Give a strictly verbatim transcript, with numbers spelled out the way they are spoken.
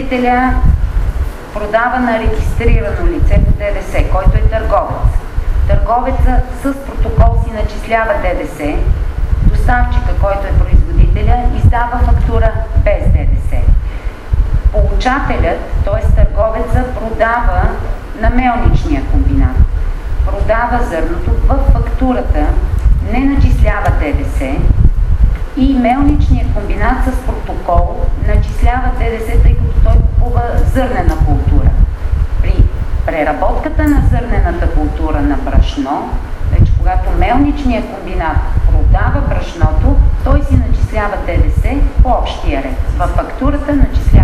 производителя продава на регистрирано лице по ДДС, който е търговец. Търговеца с протокол си начислява ДДС. Доставчика, който е производителя, издава фактура без ДДС. Получателят, т.е. търговеца, продава на мелничния комбинат. Продава зърното, в фактурата не начислява ДДС и мелничният комбинат с протокол начислява ДДС, тъй като той купува зърнена култура. При преработката на зърнената култура на брашно, вече когато мелничният комбинат продава брашното, той си начислява ДДС по общия ред. Във фактурата начислява